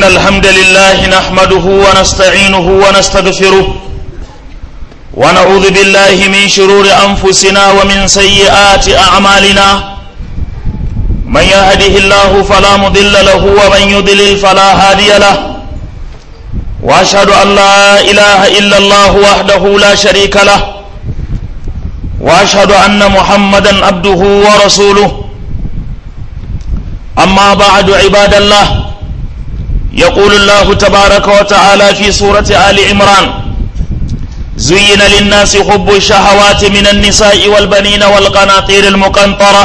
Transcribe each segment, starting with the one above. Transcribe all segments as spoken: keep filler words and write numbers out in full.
الحمد لله نحمده ونستعينه ونستغفره ونعوذ بالله من شرور أنفسنا ومن سيئات أعمالنا من يهده الله فلا مضل له ومن يضلل فلا هادي له وأشهد أن لا إله إلا الله وحده لا شريك له وأشهد أن محمدا عبده ورسوله أما بعد عباد الله يقول الله تبارك وتعالى في سورة آل عمران زين للناس حب الشهوات من النساء والبنين والقناطير المقنطرة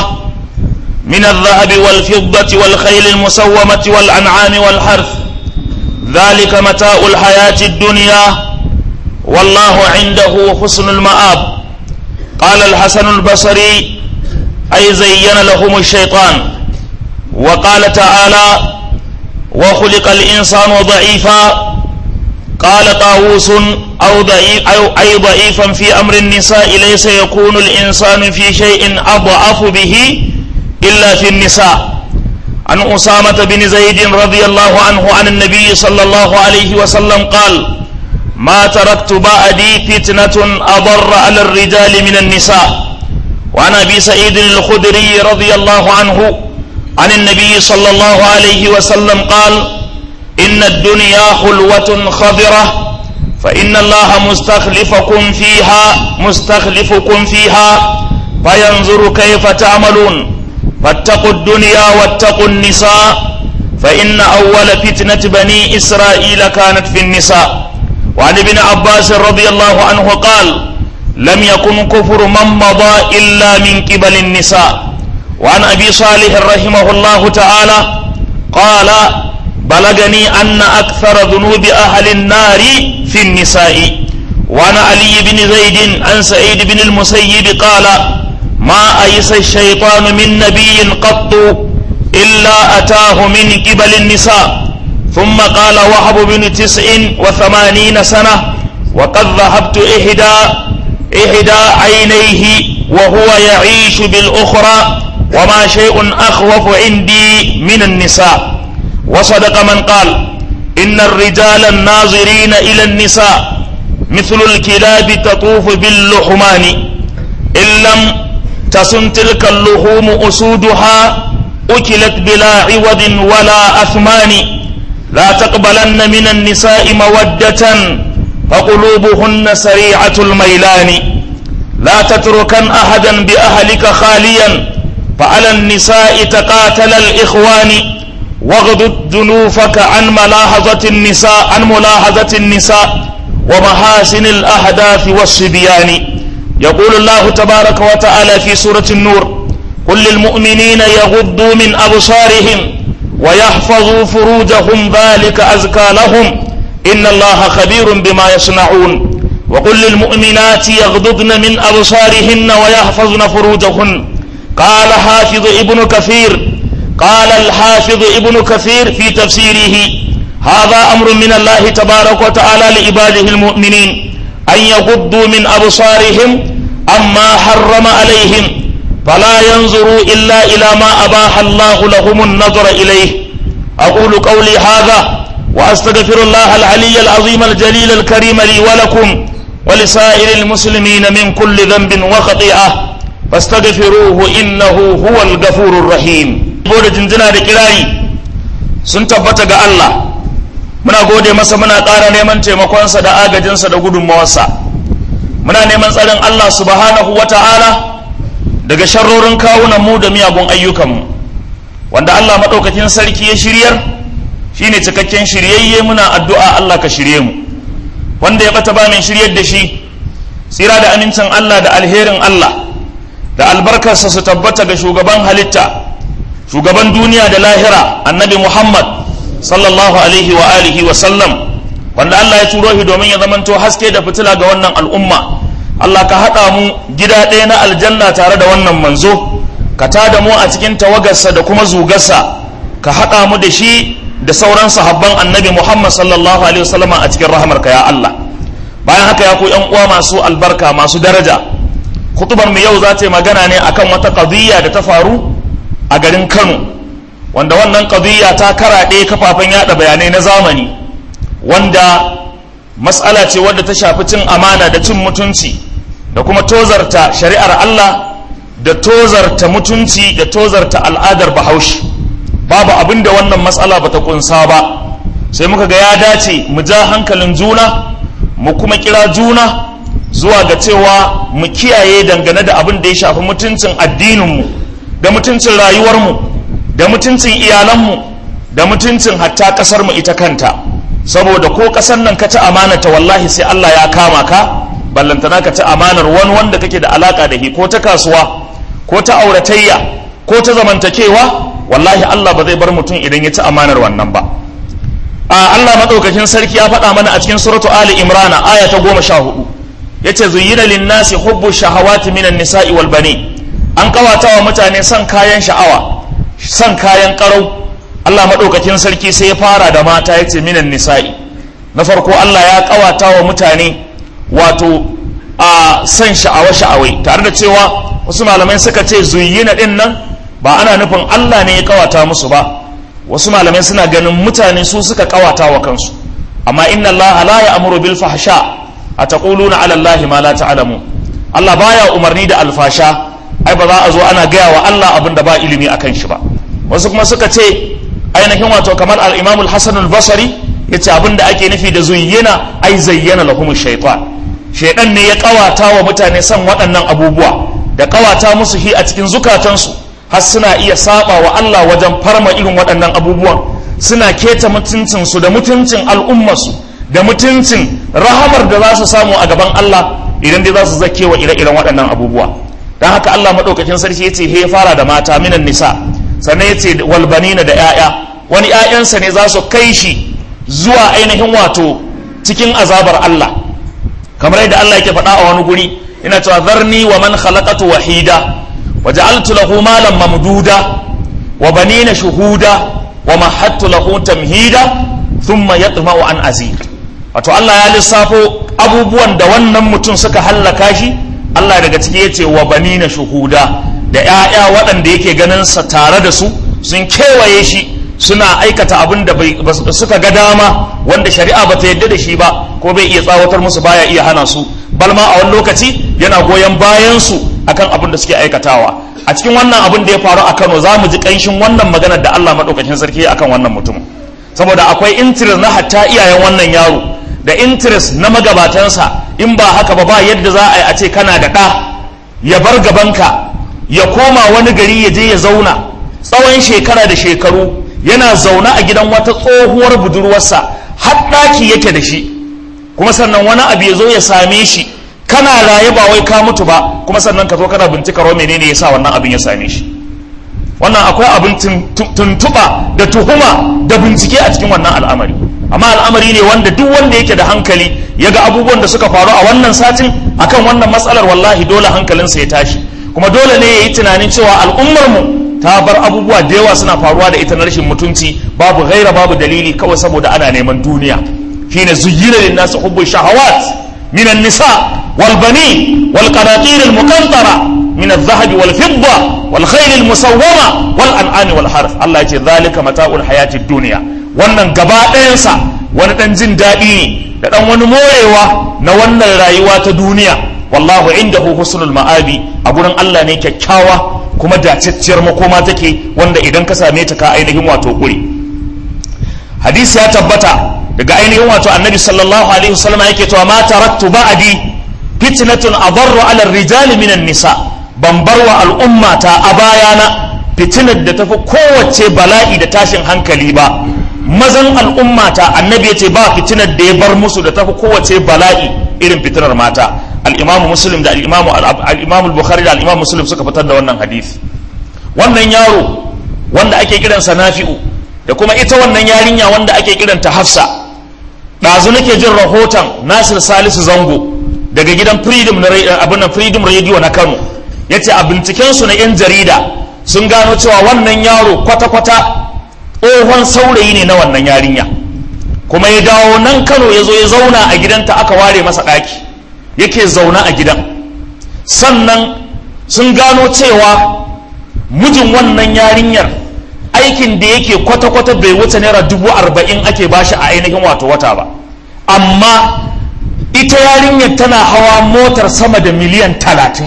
من الذهب والفضة والخيل المسومة والأنعام والحرث ذلك متاع الحياة الدنيا والله عنده حسن المآب. قال الحسن البصري أي زين لهم الشيطان. وقال تعالى وخلق الإنسان ضعيفا. قال طاووس أو ضعيف أو أي ضعيفا في أمر النساء ليس يكون الإنسان في شيء أضعف به إلا في النساء. عن أسامة بن زيد رضي الله عنه عن النبي صلى الله عليه وسلم قال ما تركت بعدي فتنة أضر على الرجال من النساء. وعن أبي سعيد الخدري رضي الله عنه عن النبي صلى الله عليه وسلم قال إن الدنيا حلوة خضرة فإن الله مستخلفكم فيها مستخلفكم فيها فينظر كيف تعملون فاتقوا الدنيا واتقوا النساء فإن أول فتنة بني إسرائيل كانت في النساء. وعن ابن عباس رضي الله عنه قال لم يكن كفر من مضى إلا من قبل النساء. وعن أبي صالح رحمه الله تعالى قال بلغني أن أكثر ذنوب أهل النار في النساء. وعن علي بن زيد عن سعيد بن المسيب قال ما أيس الشيطان من نبي قط إلا أتاه من قبل النساء. ثم قال وهب بن تسع وثمانين سنة وقد ذهبت إحدى إحدى عينيه وهو يعيش بالأخرى وما شيء أخوف عندي من النساء. وصدق من قال إن الرجال الناظرين إلى النساء مثل الكلاب تطوف باللحمان إن لم تسن تلك اللحوم أسودها أكلت بلا عوض ولا أثمان. لا تقبلن من النساء مودة فقلوبهن سريعة الميلان. لا تتركن أحدا بأهلك خاليا فعلى النساء تقاتل الإخوان. واغضض جنوفك عن ملاحظة النساء عن ملاحظة النساء ومحاسن الأحداث والصبيان. يقول الله تبارك وتعالى في سورة النور قل للمؤمنين يغضوا من أبصارهم ويحفظوا فروجهم ذلك أزكى لهم إن الله خبير بما يصنعون. وقل للمؤمنات يغضضن من أبصارهن ويحفظن فروجهن. قال حافظ ابن كثير قال الحافظ ابن كثير في تفسيره هذا أمر من الله تبارك وتعالى لعباده المؤمنين أن يغضوا من أبصارهم أما حرم عليهم فلا ينظروا إلا إلى ما أباح الله لهم النظر إليه. أقول قولي هذا وأستغفر الله العلي العظيم الجليل الكريم لي ولكم ولسائر المسلمين من كل ذنب وخطيئة فاستغفروه إنه هو الغفور الرحيم. gode jinjina da kirari sun tabbata ga Allah, muna gode masa, muna ƙara neman taimakonsa da agajinsa da gudunmawarsa, muna neman tsarin Allah subhanahu wata'ala daga sharrorin kawunan mu da miyagun ayyukanmu. Wanda Allah maɗaukakin sarki ya shiryar shine cikakken shiryayye, muna addu'a Allah ka shirye mu. Wanda ya bata ba mai shiryar da shi, tsira da amincin Allah da alherin Allah da albarkarsa su tabbata ga shugaban halitta, shugaban duniya da lahira, annabi Muhammad sallallahu alaihi wa alihi wa sallam, wanda Allah ya turo shi domin ya zamanto haske da fitila ga wannan al'umma. Allah ka haɗa mu gida ɗaya na aljanna tare da wannan manzo, ka tada mu a cikin tawagarsa da kuma zugarsa, ka haɗa mu da shi da sauran sahabban annabi Muhammad sallallahu alaihi wa sallama a cikin rahamarka ya Allah. Bayan haka ya ku ƴan uwa masu albarka masu daraja, kutubar mu yau za ta yi magana ne akan wata qadiyya da ta faru a garin Kano wanda wannan qadiyya ta karaɗe kafafen yada bayanai na zamani, wanda mas'ala ce wadda ta shafi cin amana da cin mutunci da kuma tozarta shari'ar Allah da tozarta mutunci da tozarta al'adar Bahaushe. Babu abin da wannan matsala bata kunsa ba, sai muka ga ya dace mu ja hankalin juna, mu kuma kira juna zuwa ga cewa mu kiyaye dangane da abin da ya shafi mutuncin addininmu da mutuncin rayuwarmu da mutuncin iyalanmu da mutuncin hatta ƙasarmu ita kanta, saboda ko ƙasar nan ka ci amanata wallahi sai Allah ya kama ka, ballantana ka ci amanar wani wanda kake da alaka da shi, ko ta kasuwa ko ta auratayya ko ta zamantakewa, wallahi Allah ba zai bar mutum idan ya ci amanar wannan ba. a Allah madaukakin sarki ya faɗa mana a cikin suratu Ali Imran aya ta goma sha hudu, yace zuyyina lin-nasi hubbu shahawati minan nisa'i wal bani, an kawata wa mutane son kayan sha'awa, son kayan karau. Allah madaukakin sarki sai ya fara da mata, yace minan nisa'i. Na farko Allah ya kawata wa mutane wato a son sha'awa sha'awai, tare da cewa wasu malamai suka ce zuyyina din nan ba ana nufin Allah ne ya kawata musu ba, wasu malamai suna ganin mutane su suka kawata wa kansu. Amma inna Allah la ya'muru bil fahsha ataquluna ala Allah ma la ta'lamu, Allah baya umarni da alfasha, ai ba za a zo ana gaya wa Allah abin da ba ilimi akan shi ba. Wasu kuma suka ce ainihin wato kamar al-Imam al-Hasan al-Basri yace abin da ake nufi da zuyyina ai zayyana lahum shaytan, shaytan ne ya kawata wa mutane son waɗannan abubuwa da kawata musu hi a cikin zukatansu, har suna iya saba wa Allah wajen farma irin waɗannan abubuwan, suna keta mutuncinsu da mutuncin al'ummarsu da mutuncin rahamar da za su samu a gaban Allah idan dai za su zake wa ire-iren waɗannan abubuwa. don haka Allah maɗaukakin sarki ya ce he fara da mata minan nisa, sannan ya ce walbanina da 'ya'ya, wani 'ya'yansa ne za su kai shi zuwa ainihin wato cikin azabar Allah, kamar yadda Allah yake faɗa a wani guri, ina cewa zarni wa man khalaqatu wahida waja'altu lahu malan mamduda wa banina shuhuda wa mahattu lahu tamhida thumma yatma'u an azid. Wato Allah ya lissafo abubuwan da wannan mutum suka hallaka shi, Allah daga ciki yace wa banina shuhuda, da 'ya'ya waɗanda yake ganin sa tare da su sun kewaye shi suna aikata abin da suka ga dama wanda shari'a bata yadda da shi ba, ko bai iya tsawatar musu, baya iya hana su, balma a wani lokaci yana goyon bayan su akan abin da suke aikatawa. A cikin wannan abin da ya faru a Kano za mu ji ƙanshin wannan maganar da Allah maɗaukakin sarki akan wannan mutum, saboda akwai interest na hatta iyayen wannan yaro da interest na magabatansa. In ba haka ba ba yadda za a yi a ce kana da ɗa ya bar gabanka ya koma wani gari ya je ya zauna tsawon shekara da shekaru yana zaune a gidan wata tsohuwar budurwarsa, har ɗaki yake da shi, kuma sannan wani abu ya zo ya same shi, kana raye ba wai ka mutu ba, kuma sannan ka zo kana bincika ro menene yasa wannan abin ya same shi. Wannan akwai abin tuntuɓa da tuhuma da bincike a cikin wannan al'amari, amma al'amari ne wanda duk wanda yake da hankali ya ga abubuwan da suka faru a wannan satin akan wannan matsalar, wallahi dole hankalinsa ya tashi, kuma dole ne ya yi tunanin cewa al'ummarmu ta bar abubuwa da yawa suna faruwa da ita na rashin mutunci, babu gaira babu dalili, kawai saboda ana neman duniya. shine zuyyina lin-nasi hubbu shahawat min an-nisa wal banin wal qanatir al-muqantara min adh-dhahabi wal fidda wal khayl al-musawwama wal an'ami wal harth. Allah yace zalika mata'ul hayati ad-dunya, wannan gaba ɗayan sa wani dan jin dadi ne da dan wani morewa na wannan rayuwa ta duniya. wallahu indahu husnul ma'abi, a gurin Allah ne kyakkyawa kuma dacacciyar makoma take, wanda idan ka same ta ka ainihin wato kure. Hadisi ya tabbata daga ainihin wato annabi sallallahu alaihi wasallam yake cewa ma taraktu ba'di fitnatun adarru ala ar-rijali minan nisa, ban bar wa al'ummata a bayana fitinar da tafi kowace bala'i da tashin hankali ba. Mazan al'ummata annabi yace ba fitinar da ya bar musu da tafi kowace bala'i irin fitinar mata. al-imamu muslim da al-imamu al-imamu al-bukhari da al-imamu muslim suka fitar da wannan hadisi. Wannan yaro wanda ake kiransa Nafi'u da kuma ita wannan yarinya wanda ake kiranta Hafsa, ɗazu nake jin rahoton Nasir Salisu Zango daga gidan Freedom na abin Freedom Radio na Kano, yace a binciken su na yan jarida sun gano cewa wannan yaro kwata-kwata tsohon saurayi ne na wannan yarinya, kuma ya dawo nan Kano ya zo ya zauna a gidanta, aka ware masa ɗaki yake zauna a gidan. Sannan sun gano cewa mijin wannan yarinyar aikin da yake kwata-kwata bai wuce naira dubu arba'in ake bashi a ainihin wato wata ba, amma ita yarinyar tana hawa motar sama da miliyan talatin,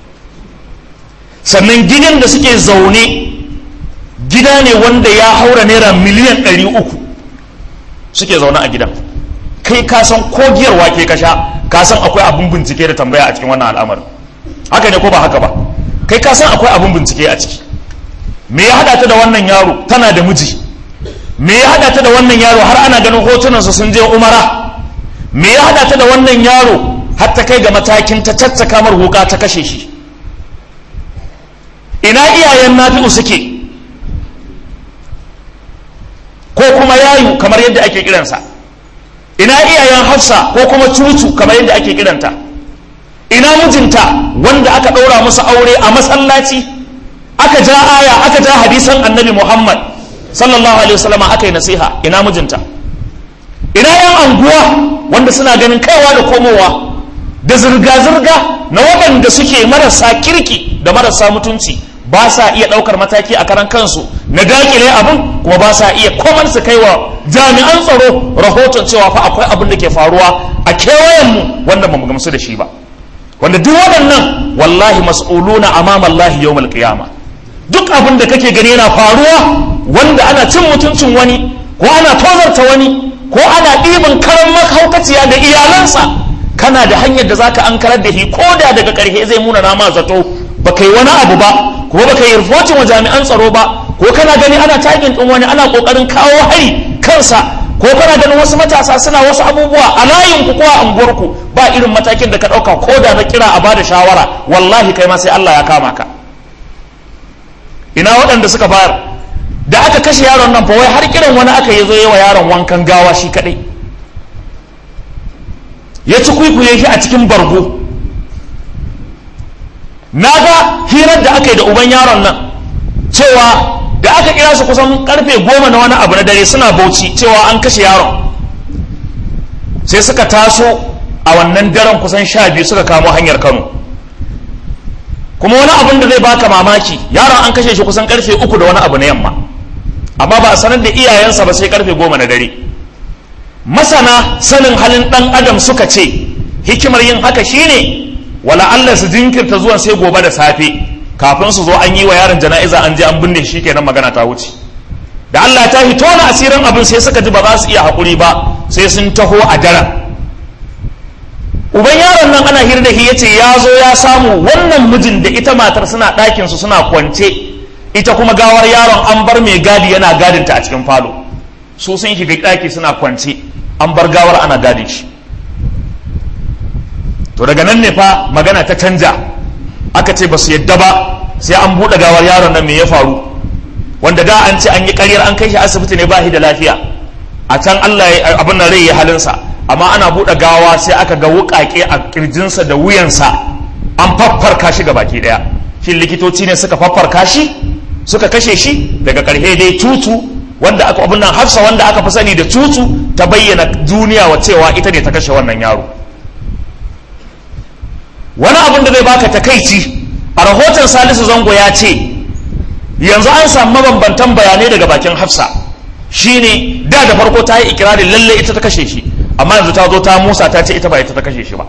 sannan gidan da suke zaune gida ne wanda ya haura naira miliyan ɗari uku suke zaune a gidan. Kai ka san ko giyar wake ka sha, ka san akwai abin bincike da tambaya a cikin wannan al'amarin, haka ne ko ba haka ba? Kai ka san akwai abin bincike a ciki. Me ya hada ta da wannan yaro? Tana da miji. Me ya hada ta da wannan yaro har ana ganin hotunansa sun je umara? Me ya hada ta da wannan yaro har ta kai ga matakin ta caccaka mar wuka ta kashe shi? Ina iyayen Nafi'u suke? Ko kuma yayu kamar yadda ake kiransa? Ina iyayen Hafsa ko kuma Cucu kamar yadda ake kiranta? Ina mijinta wanda aka ɗaura musu aure a masallaci, aka ja aya aka ja hadisan annabi Muhammad sallallahu alaihi wasallam aka yi nasiha? Ina mijinta? Ina yan anguwa wanda suna ganin kaiwa da komowa da zirga-zirga na waɗanda suke marasa kirki da marasa mutunci, ba sa iya ɗaukar mataki a karan kansu na dakile abin, kuma ba sa iya komar su kai wa jami'an tsaro rahoton cewa fa akwai abin da ke faruwa a kewayenmu wanda ba mu gamsu da shi ba, wanda duk waɗannan wallahi mas'uluna amama Allah yawmal qiyama. Duk abin da kake gani yana faruwa wanda ana cin mutuncin wani ko ana tozarta wani ko ana ɗiban karan makaukaciya da iyalansa, kana da hanyar da zaka ankarar da shi, ko da daga ƙarshe zai muna nama zato baka yi wani abu ba, ko baka yi rufocin wa jami'an tsaro ba, ko kana gani ana tagin ɗin wani ana ƙoƙarin kawo hari kansa, ko kana ganin wasu matasa suna wasu abubuwa a layinku ko a unguwarku, ba irin matakin da ka ɗauka ko da na kira a bada shawara, wallahi kai ma sai Allah ya kama ka. Ina waɗanda suka bayar? Da aka kashe yaron nan fa wai har kiran wani aka yi zo yi wa yaron wankan gawa shi kaɗai, ya ci kwikwiye shi a cikin bargo. Na ga hirar da aka yi da uban yaron nan cewa da aka kira su kusan karfe goma na wani abu na dare suna Bauchi cewa an kashe yaron, sai suka taso a wannan daren kusan sha biyu suka kamo hanyar Kano. Kuma wani abin da zai baka mamaki, yaron an kashe shi kusan karfe uku da wani abu na yamma, amma ba a sanar da iyayensa ba sai karfe goma na dare. Masana sanin halin ɗan adam suka ce hikimar yin haka shine wala Allah su jinkirta zuwan sai gobe da safe, kafin su zo an yi wa yaron jana'iza an je an binne shi, kenan magana ta wuce. Da Allah ta hito na asirin abin sai suka ji ba za su iya haƙuri ba, sai sun taho a daren. Uban yaron nan ana hira da shi yace ya zo ya samu wannan mijin da ita matar suna ɗakin su suna kwance, ita kuma gawar yaron an bar mai gadi yana gadinta a cikin falo. Su sun shiga ɗaki suna kwance, an bar gawar ana gadin shi. To daga nan ne fa magana ta canja, aka ce ba su yadda ba sai an buɗe gawar yaron nan me ya faru, wanda da an ce an yi ƙaryar an kai shi asibiti ne ba shi da lafiya, a can Allah ya abin nan rai ya halinsa, amma ana buɗe gawa sai aka ga wuƙaƙe a ƙirjinsa da wuyansa an faffarka shi ga baki ɗaya. Shin likitoci ne suka faffarka shi suka kashe shi? Daga ƙarshe dai Cucu wanda aka abin nan Hafsa wanda aka fi sani da Cucu ta bayyana duniya wa cewa ita ne ta kashe wannan yaro. Wani abin da zai baka takaici, a rahoton Salisu Zango ya ce yanzu an samu mabambantan bayanai daga bakin Hafsa, shine da da farko ta yi ikirarin lalle ita ta kashe shi, amma yanzu ta zo ta musa ta ce ita ba ita ta kashe shi ba.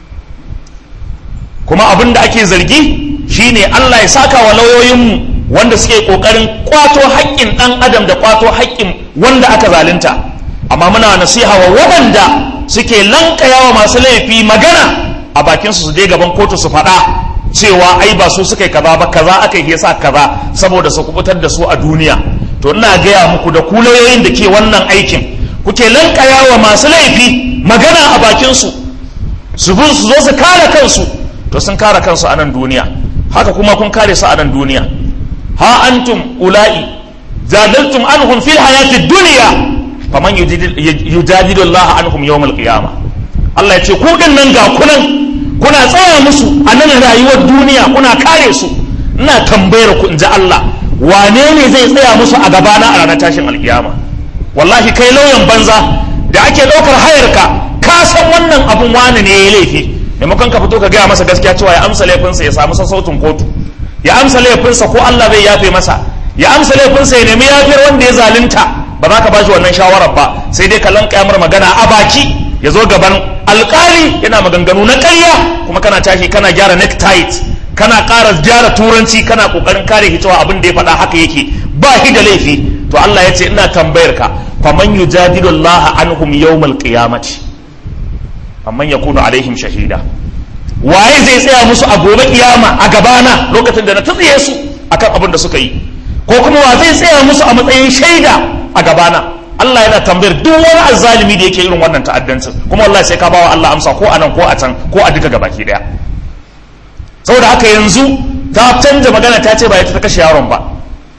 Kuma abin da ake zargi shine Allah ya saka wa lauyoyinmu wanda suke kokarin kwato haƙƙin ɗan adam da kwato haƙƙin wanda aka zalunta, amma muna nasiha wa waɗanda suke lankaya wa masu laifi magana a bakinsu su je gaban kotu su faɗa cewa ai ba su suka yi kaza ba, kaza aka yi yasa kaza, saboda su kubutar da su a duniya. To ina gaya muku da ku lauyoyin da ke wannan aikin kuke lankaya wa masu laifi magana a bakinsu su bin su zo su kare kansu, to sun kare kansu a nan duniya, haka kuma kun kare su a nan duniya. Ha antum ula'i jadaltum anhum fil hayatid dunya faman yujadilu Allah anhum yawmal qiyamah. Allah ya ce ku din nan ga kunan kuna tsaya musu a nan rayuwar duniya kuna kare su, ina tambayar ku in ji Allah, wane ne zai tsaya musu a gabana a ranar tashin alkiyama? Wallahi kai lauyan banza da ake ɗaukar hayarka, ka san wannan abun wani ne ya laifi, maimakon ka fito ka gaya masa gaskiya cewa ya amsa laifinsa ya samu sassautin kotu, ya amsa laifinsa ko Allah zai yafe masa, ya amsa laifinsa ya nemi yafiyar wanda ya zalunta, ba za ka ba shi wannan shawarar ba, sai dai ka lanka mar magana a baki, ya zo gaban alkali yana maganganu na ƙarya, kuma kana tashi kana gyara necktie, kana ƙara gyara turanci, kana ƙoƙarin kare shi cewa abin da ya faɗa haka yake, ba shi da laifi. To Allah ya ce ina tambayar ka, faman yujadilu Allah anhum yawmal qiyamati amman yakunu alaihim shahida, waye zai tsaya musu a gobe kiyama a gabana lokacin da na tsiye su akan abin da suka yi, ko kuma wa zai tsaya musu a matsayin shaida a gabana? Allah yana tambayar duk wani azzalimi da yake irin wannan ta'addancin, kuma wallahi sai ka bawa Allah amsa, ko a nan ko a can ko a duka gabaki daya. Saboda haka yanzu ta canja magana, ta ce ba ita ta kashe yaron ba.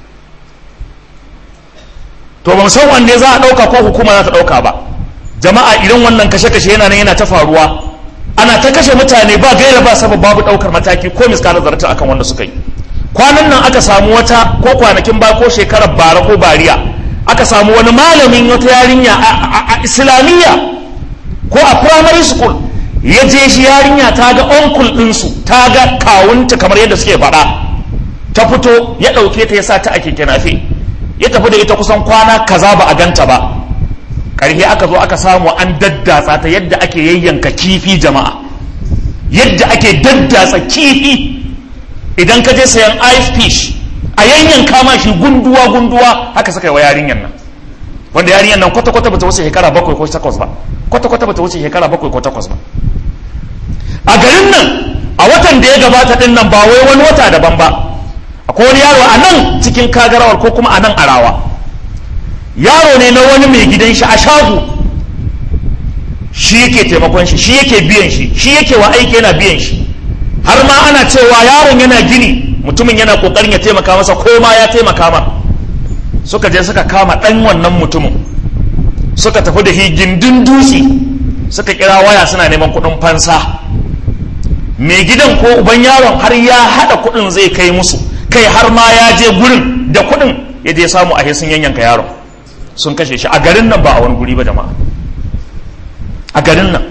To ba san wanne za a dauka ko hukuma za ta dauka ba. Jama'a idan wannan kashe-kashe yana nan yana ta faruwa, ana ta kashe mutane ba gaira ba sabab, babu daukar mataki ko miskalar zarata akan wanda suka yi. Kwanan nan aka samu wata, ko kwanakin ba ko shekarar bara ko bariya, aka samu wani malamin wata yarinya a islamiyya ko a primary school, ya je shi yarinya ta ga uncle ɗinsu, ta ga kawunta kamar yadda suke faɗa, ta fito ya ɗauke ta ya sa ta a keke nafe, ya tafi da ita kusan kwana kaza ba a ganta ba. Ƙarshe aka zo aka samu an daddatsa ta yadda ake yayyanka kifi. Jama'a, yadda ake daddatsa kifi, idan ka je sayan ice fish a yanyanka ma shi gunduwa gunduwa, haka suka yi wa yarinyan nan, wanda yarinyan nan kwata-kwata bata wuce shekara bakwai ko takwas ba, kwata-kwata bata wuce shekara bakwai ko takwas ba. A garin nan a watan da ya gabata din nan, ba wai wani wata daban ba, akwai wani yaro a nan cikin Kagarawar ko kuma a nan Arawa, yaro ne na wani mai gidan shi a shago, shi yake taimakon shi, shi yake biyan shi, shi yake wa aiki yana biyan shi, har ma ana cewa yaron yana gini, mutumin yana kokarin ya taimaka masa, ko ma ya taimaka ma. Suka je suka kama dan wannan mutumin, suka tafi da shi gindin dutse, suka kira waya suna neman kudin fansa. Mai gidan ko uban yaron har ya hada kudin zai kai musu, kai har ma ya je gurin da kudin, ya je samu a sun yanyanka yaron, sun kashe shi a garin nan, ba a wani guri ba jama'a, a garin nan.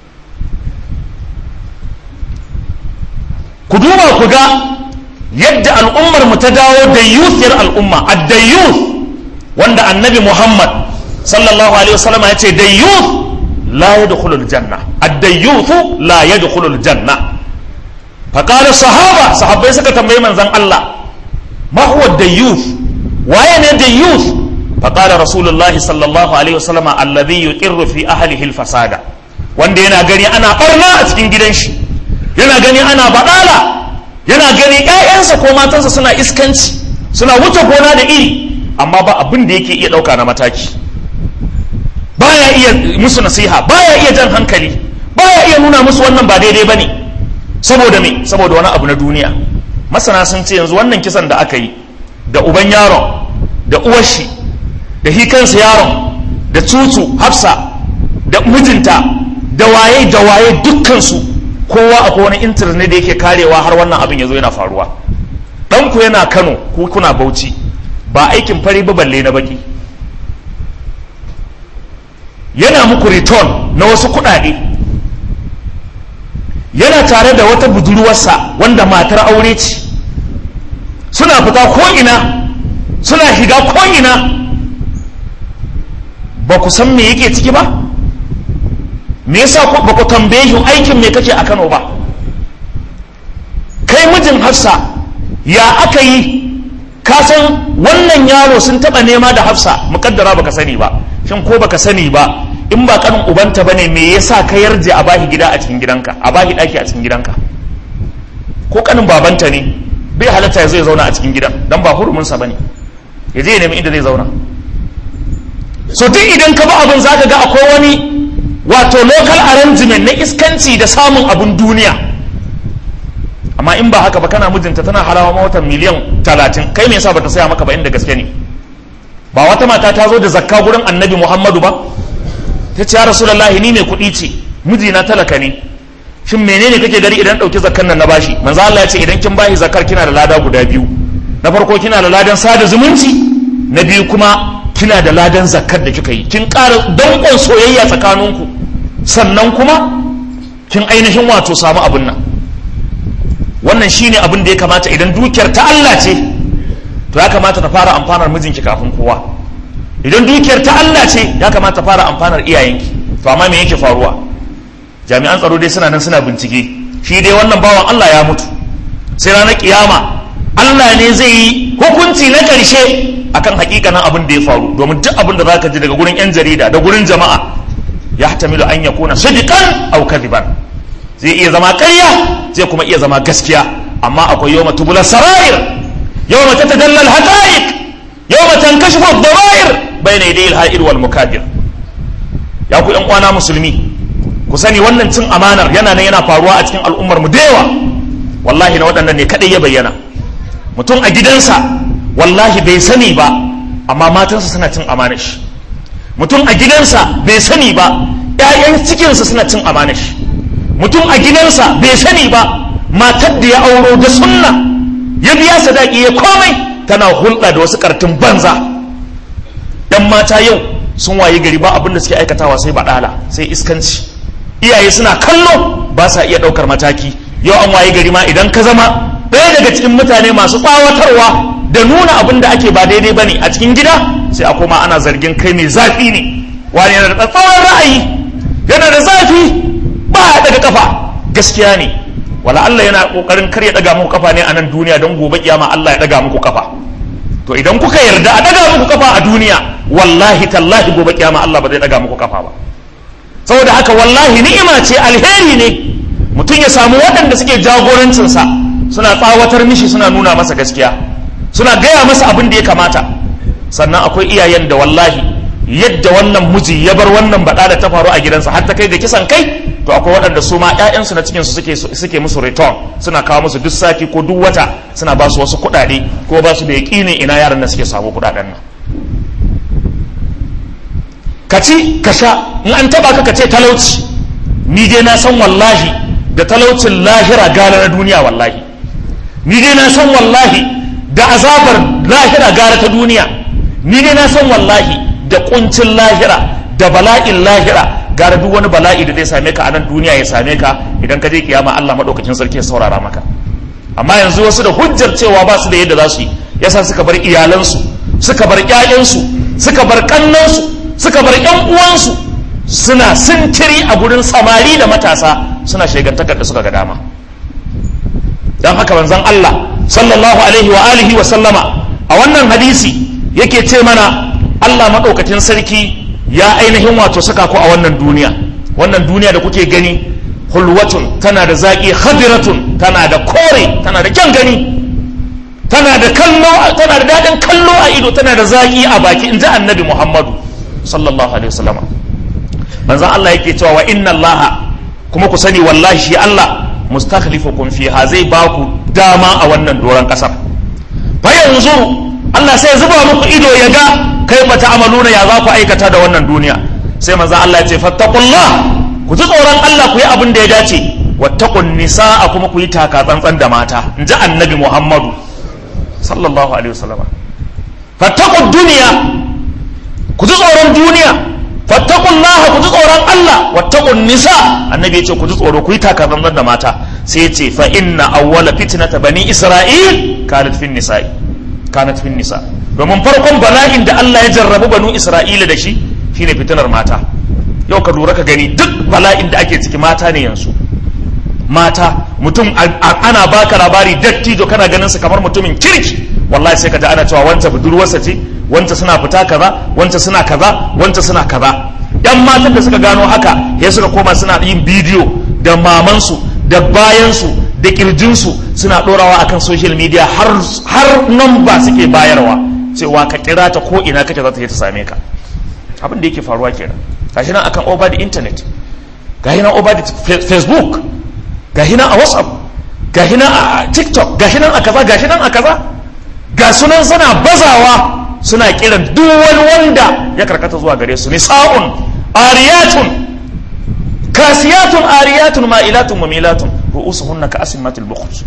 Ku duba ku ga yadda al'ummar mu ta dawo da youthiyar al'umma, adda youth, wanda annabi Muhammad sallallahu alaihi wasallam ya ce da youth la yadkhulul janna, adda youth la yadkhulul janna. fa qala sahaba, sahabbai suka tambayi manzon Allah, ma huwa da youth, waye ne da youth? fa qala rasulullahi sallallahu alaihi wasallam alladhi yuqirru fi ahlihi al-fasada, wanda yana gani ana barna a cikin gidan shi, yana gani ana baɗala, yana gani ƴaƴansa ko matansa suna iskanci, suna wuce gona da iri, amma ba abin da yake iya ɗauka na mataki, baya iya musu nasiha, baya iya jan hankali, baya iya nuna musu wannan ba daidai bane. Saboda me? Saboda wani abu na duniya. Masana sun ce yanzu wannan kisan da aka yi da uban yaron, da uwar shi, da hi kansa yaron, da tutu Hafsa, da mijinta, da waye da waye, dukkansu kowa akwai wani intanet da yake karewa har wannan abin ya zo yana faruwa. Ɗanku yana Kano, ku kuna Bauchi, ba aikin fari ba balle na baki, yana muku return na wasu kuɗaɗe, yana tare da wata budurwarsa wanda matar aure ce, suna fita ko'ina, suna shiga ko'ina, ba ku san me yake ciki ba? Me yasa ba ku tambaye shi aikin me kake a Kano ba? Kai mijin Hafsa, ya aka yi ka san wannan yaro sun taba nema da Hafsa, mukaddara baka sani ba, shin ko baka sani ba, in ba kanin ubanta bane, me yasa ka yarje a bahi gida a cikin gidanka, a bahi daki a cikin gidanka? Ko kanin babanta ne, bai halatta ya zai zauna a cikin gidan, dan ba hurumin sa bane, ya je ya nemi inda zai zauna. So duk idan ka ba abin zaka ga akwai wani wato local arrangement na iskanci da samun abun duniya. Amma in ba haka ba, kana mijinta tana harawa ma watan miliyan talatin, kai me yasa bata saya maka ba inda gaske ne? Ba wata mata ta zo da zakka gurin annabi Muhammadu ba, ta ce ya Rasulullahi ni ne kuɗi ce, mijina talaka ne, shin menene kake gari idan ɗauki zakkan nan na bashi? Manzo Allah ya ce idan kin bashi zakkar kina da lada guda biyu, na farko kina da ladan sada zumunci, na biyu kuma kina da ladan zakkar da kika yi, kin ƙara danƙon soyayya tsakaninku, sannan kuma kin ainihin wato samu abun nan. Wannan shine abin da ya kamata idan dukiyar ta Allah ce, to ya kamata ta fara amfanar mijinki kafin kowa. Idan dukiyar ta Allah ce ya kamata ta fara amfanar iyayenki. To amma me yake faruwa? Jami'an tsaro dai suna nan suna bincike, shi dai wannan bawan Allah ya mutu, sai ranar kiyama Allah ne zai yi hukunci na ƙarshe akan hakikanin abin da ya faru, domin duk abin da zaka ji daga gurin yan jarida da gurin jama'a ya hatamilu an yakuna sadiqan aw kadiban, zai iya zama ƙarya zai kuma iya zama gaskiya. Amma akwai yawma tubula sarair, yawma tatadalla al-haqa'iq, yawma tankashifu ad-dawa'ir bayna yaday al-ha'ir wal mukabir. Ya ku yan uwana musulmi, ku sani wannan cin amanar yana nan yana faruwa a cikin al'ummar mu da yawa. Wallahi na waɗannan ne kadai ya bayyana. Mutum a gidansa wallahi bai sani ba, amma matansa suna cin amanar shi. Mutum a gidansa bai sani ba, ƴaƴan cikinsa suna cin amanar shi. Mutum a gidansa bai sani ba, matar da ya auro da sunna ya biya sadaki ya komai tana hulɗa da wasu ƙartun banza. Ɗan mata yau sun waye gari ba abin da suke aikatawa sai baɗala, sai iskanci. Iyaye suna kallo ba sa iya ɗaukar mataki. Yau an waye gari ma idan ka zama ɗaya daga cikin mutane masu tsawatarwa da nuna abin da ake ba daidai bane a cikin gida, sai a koma ana zargin kai mai zafi ne, wani yana da tsawon ra'ayi, yana da zafi, ba daga kafa. Gaskiya ne, wala Allah yana kokarin kar ya daga muku kafa ne a nan duniya don gobe kiyama Allah ya daga muku kafa. To idan kuka yarda a daga muku kafa a duniya, wallahi tallahi gobe kiyama Allah ba zai daga muku kafa ba. Saboda haka wallahi ni'ima ce, alheri ne mutum ya samu waɗanda suke jagorancinsa suna tsawatar mishi, suna nuna masa gaskiya, suna gaya masa abin da ya kamata. Sannan akwai iyayen da wallahi yadda wannan miji ya bar wannan baɗa da ta faru a gidansa har ta kai ga kisan kai, to akwai waɗanda su ma ƴaƴansu na cikinsu suke suke musu return, suna kawo musu duk sati ko duk wata suna ba su wasu kuɗaɗe, ko ba su da yaƙinin ina yaran nan suke samu kuɗaɗen nan. Ka ci ka sha, in an taɓa ka ka ce talauci. Ni dai na san wallahi da talaucin lahira gara na duniya wallahi. Ni dai na san wallahi da azabar lahira gara ta duniya. Ni dai na san wallahi da kuncin lahira da bala'in lahira gara duk wani bala'i da zai same ka a nan duniya ya same ka idan ka je kiyama Allah madaukakin sarki ya saurara maka. Amma yanzu wasu da hujjar cewa ba su da yadda za su yi yasa suka bar iyalansu, suka bar ƴaƴansu, suka bar kannansu, suka bar ƴan uwansu, suna sintiri a gurin samari da matasa, suna shegantakar da suka ga dama. Dan haka manzon Allah sallallahu alaihi wa alihi wa sallama a wannan hadisi yake ce mana Allah madaukakin sarki ya ainihin wato saka ku a wannan duniya. Wannan duniya da kuke gani hulwatun, tana da zaki, khadiratun, tana da kore, tana da kyan gani, tana da kallo, tana da dadin kallo a ido, tana da zaki a baki, inji annabi Muhammadu sallallahu alaihi wasallam. manzon Allah yake cewa wa inna Allah, kuma ku sani wallahi shi Allah mustakhlifukum fiha, zai ba ku dama a wannan doron kasar. Fa yanzu Allah sai zuba muku ido ya ga kaifa ta'maluna, ya za ku aikata da wannan duniya. Sai manzon Allah ya ce fattaqullah, ku ji tsoron Allah, ku yi abin da ya dace. Wattaqun nisaa, kuma ku yi taka tsantsan da mata, inji annabi Muhammadu sallallahu alaihi wasallam. Fattaqud dunya, ku ji tsoron duniya. Fattaqullaha, ku ji tsoron Allah. Wattaqun nisa, annabi ya ce ku ji tsoro, ku yi taka tsantsan da mata. Sai ya ce fa inna awwala fitnata bani Isra'il kanat fin nisa'i, kanat fin nisa. Domin farkon bala'in da Allah ya jarrabu banu Isra'ila da shi shine fitinar mata. Yau ka lura ka gani, duk bala'in da ake ciki mata ne yanzu. Mata, mutum ana baka labari dattijo kana ganin sa kamar mutumin kirki, wallahi sai ka ji ana cewa wanta budurwarsa ce, wanta suna fita kaza, wanta suna kaza, wanta suna kaza. Yan matan da suka gano haka ya suka koma suna yin bidiyo da mamansu da bayansu da kirjinsu suna ɗorawa akan social media, har har number suke bayarwa cewa ka kira ta ko ina kake za ta je ta same ka. Abin da yake faruwa kenan. Gashi nan akan over the internet, gashi nan over the Facebook, gashi nan a WhatsApp, gashi nan a TikTok, gashi nan a kaza, gashi nan a kaza. Ga sunan suna bazawa, suna kiran duk wani wanda ya karkata zuwa gare su. Nisa'un ariyatun kasiyatun ariyatun ma'ilatun mumilatun ru'usuhunna ka'asmatil bukht.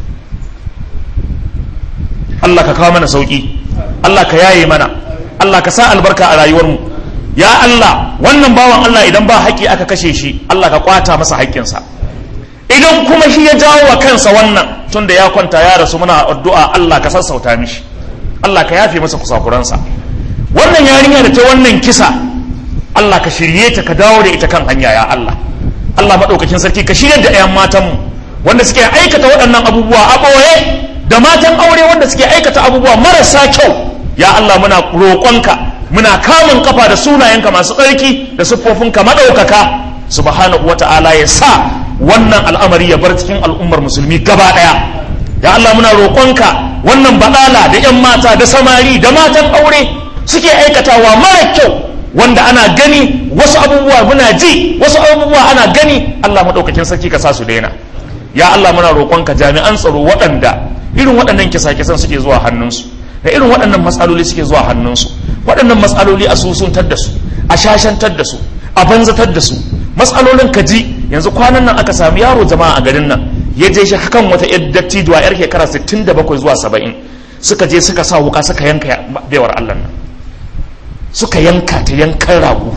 Allah ka kawo mana sauki, Allah ka yaye mana, Allah ka sa albarka a rayuwar mu. Ya Allah, wannan bawan Allah idan ba haƙƙi aka kashe shi, Allah ka kwata masa haƙƙinsa. Idan kuma shi ya jawo wa kansa wannan, tunda ya kwanta ya rasu, muna addu'a Allah ka sassauta mishi, Allah ka yafe masa kusakuransa. Wannan yarinya da ta wannan kisa Allah ka shirye ta ka dawo da ita kan hanya ya Allah. Allah maɗaukakin sarki ka shirye da 'yan matanmu wanda suke aikata waɗannan abubuwa a ɓoye da matan aure wanda suke aikata abubuwa marasa kyau ya Allah muna roƙonka muna kamun kafa da sunayenka masu tsarki da siffofinka maɗaukaka subhanahu wata'ala ya sa wannan al'amari ya bar cikin al'ummar musulmi gaba ɗaya. Ya Allah muna roƙonka wannan baɗala da 'yan mata da samari da matan aure suke aikatawa mara kyau wanda ana gani wasu abubuwa muna ji wasu abubuwa ana gani Allah maɗaukakin sarki ka sa su daina. Ya Allah muna roƙonka jami'an tsaro waɗanda irin waɗannan kisa-kisan suke zuwa hannunsu da irin waɗannan matsaloli suke zuwa hannunsu, waɗannan matsaloli a susuntar da su, a shashantar da su, a banzatar da su. Matsalolin kaji yanzu kwanan nan aka sami yaro jama'a a garin nan ya je shi kan wata yar dattijuwa yar shekara sittin da bakwai zuwa saba'in suka je suka sa wuka suka yanka baiwar Allah nan, suka yanka ta yankan rago.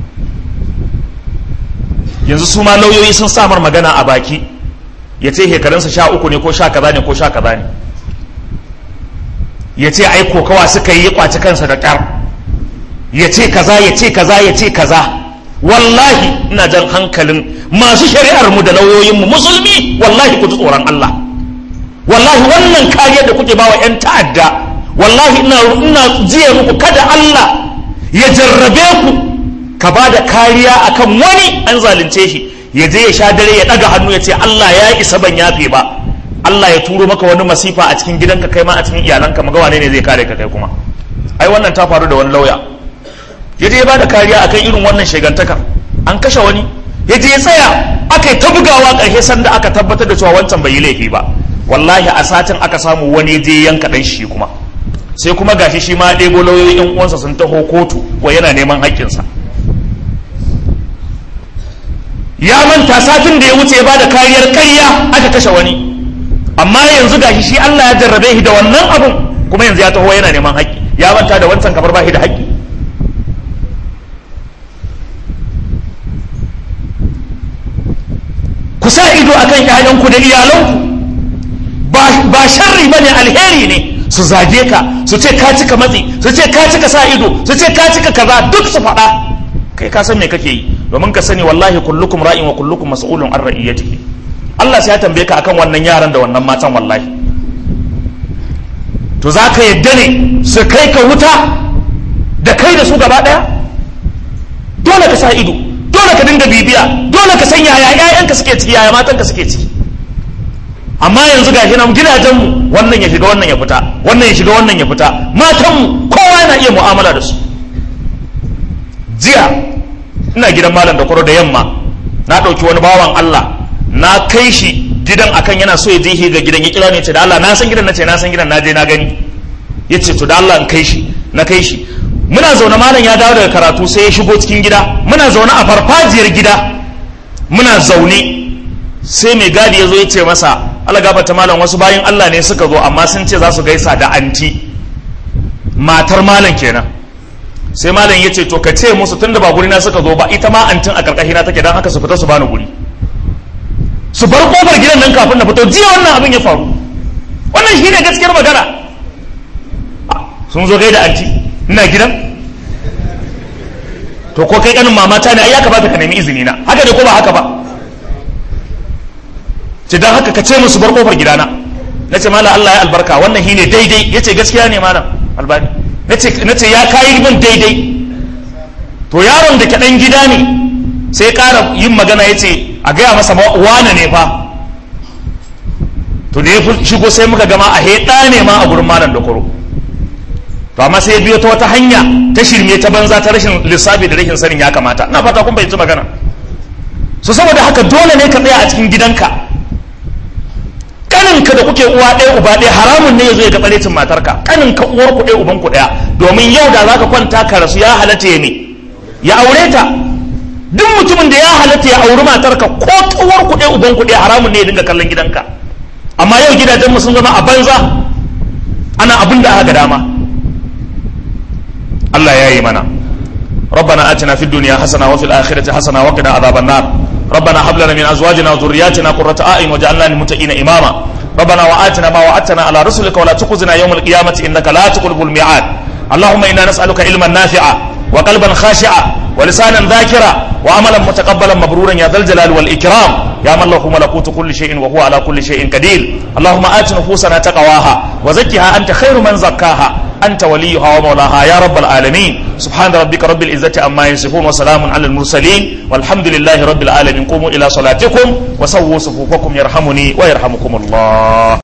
Yanzu su ma lauyoyi sun samar magana a baki ya ce shekarunsa sha uku ne ko sha kaza ne ko sha kaza ne, ya ce ai kokawa suka yi ya kwaci kansa da ƙyar, ya ce kaza ya ce kaza ya ce kaza. Wallahi ina jan hankalin masu shari'ar mu da lauyoyin mu musulmi, wallahi ku ji tsoron Allah. Wallahi wannan kariyar da kuke bawa 'yan ta'adda, wallahi ina ina jiya muku kada Allah ya jarrabe ku ka ba da kariya akan wani an zalunce shi ya je ya sha dare ya daga hannu ya ce Allah ya isa ban yafe ba. Allah ya turo maka wani masifa a cikin gidanka kai ma a cikin iyalanka, maga wane ne zai kare ka kai kuma. Ai wannan ta faru da wani lauya ya je ya bada kariya akan irin wannan shegantakar, an kashe wani ya je ya tsaya aka yi ta bugawa ƙarshe sanda aka tabbatar da cewa wancan bai yi laifi ba. Wallahi a satin aka samu wani ya je yanka ɗan shi kuma, sai kuma gashi shi ma ɗebo lauyoyi ƴan uwansa sun taho kotu wa yana neman haƙƙinsa. Ya manta satin da ya wuce ya bada kariyar ƙarya aka kashe wani, amma yanzu gashi shi Allah ya jarrabe shi da wannan abun kuma yanzu ya taho yana neman haƙƙi. Ya manta da wancan kamar ba shi da haƙƙi. Ku sa ido akan ƴaƴanku da iyalanku, ba sharri bane, alheri ne su zage ka, su ce ka cika matsi, su ce ka cika sa ido, su ce ka cika kaza, duk su faɗa. Kai ka san me kake yi, domin ka sani wallahi kullukum ra'in wa kullukum mas'ulun an ra'iyatihi. Allah sai ya tambaye ka akan wannan yaran da wannan matan wallahi. To za ka yadda ne su kai ka wuta da kai da su gaba ɗaya? Dole ka sa ido, dole ka dinga bibiya, dole ka san yaya ƴaƴanka suke ciki, yaya matanka suke ciki. Amma yanzu ga shi nan gidajenmu wannan ya shiga wannan ya fita, wannan ya shiga wannan ya fita, matanmu kowa yana iya mu'amala da su. Jiya ina gidan malam da kwaro da yamma na ɗauki wani bawan Allah na kai shi gidan akan yana so ya je ga gidan, ya kira ne ce da Allah na san gidan, na ce na san gidan, na je na gani. Ya ce to da Allah in kai shi, na kai shi. Muna zaune malam ya dawo daga karatu sai ya shigo cikin gida, muna zaune a farfajiyar gida muna zaune, sai mai gadi ya zo ya ce masa Allah gafarta malam wasu bayan Allah ne suka zo amma sun ce za su gaisa da anti, matar malam kenan. Sai malam ya ce to ka ce musu tunda ba guri na suka zo ba, ita ma antin a karkashina take, dan haka su fita su bani guri, su bar kofar gidan nan kafin na fito. Jiya wannan abin ya faru, wannan shi ne gaskiyar magana. Sun zo gaida anti ina gidan, to ko kai kanin mamata ne ai ya kamata ka nemi izini na, haka ne ko ba haka ba? Ce dan haka ka ce musu bar kofar gidana. Na ce malam Allah ya albarka, wannan shi ne daidai. Ya ce gaskiya ne malam Albani. Na ce ya kayi min daidai. To yaron da kaɗan gida ne sai ƙara yin magana ya ce a gaya masa wane ne fa. To da ya shigo sai muka gama a heɗa ne ma a gurin malam da kwaro. To amma sai ya biyo ta wata hanya ta shirme ta banza ta rashin lissafi da rashin sanin ya kamata. Ina fata kun fahimci magana. So saboda haka dole ne ka tsaya a cikin gidanka. Kaninka da kuke uwa ɗaya uba ɗaya haramun ne ya zo ya ga tsarecin matarka. Kaninka uwar ku ɗaya uban ku ɗaya, domin yau da zaka kwanta ka rasu ya halatta ya ne ya aure ta. Duk mutumin da ya halatta ya auri matarka ko uwar ku ɗaya uban ku ɗaya haramun ne ya dinga kallon gidanka. Amma yau gidajen mu sun zama a banza, ana abin da aka ga dama. Allah ya yi mana. ربنا آتنا في الدنيا حسنة وفي الآخرة حسنة وقنا عذاب النار. ربنا هب لنا من أزواجنا وذرياتنا قرة أعين واجعلنا للمتقين إماما. ربنا وآتنا ما وعدتنا على رسلك ولا تخزنا يوم القيامة إنك لا تخلف الميعاد اللهم إنا نسألك علما نافعا وقلبا خاشعا ولسانا ذاكرا وعملا متقبلا مبرورا يا ذا الجلال والإكرام يا من له ملكوت كل شيء وهو على كل شيء قدير اللهم آت نفوسنا تقواها وزكها أنت خير من زكاها أنت وليها ومولاها يا رب العالمين سبحان ربك رب العزة عما يصفون وسلام على المرسلين والحمد لله رب العالمين قوموا إلى صلاتكم وسووا صفوفكم يرحمني ويرحمكم الله.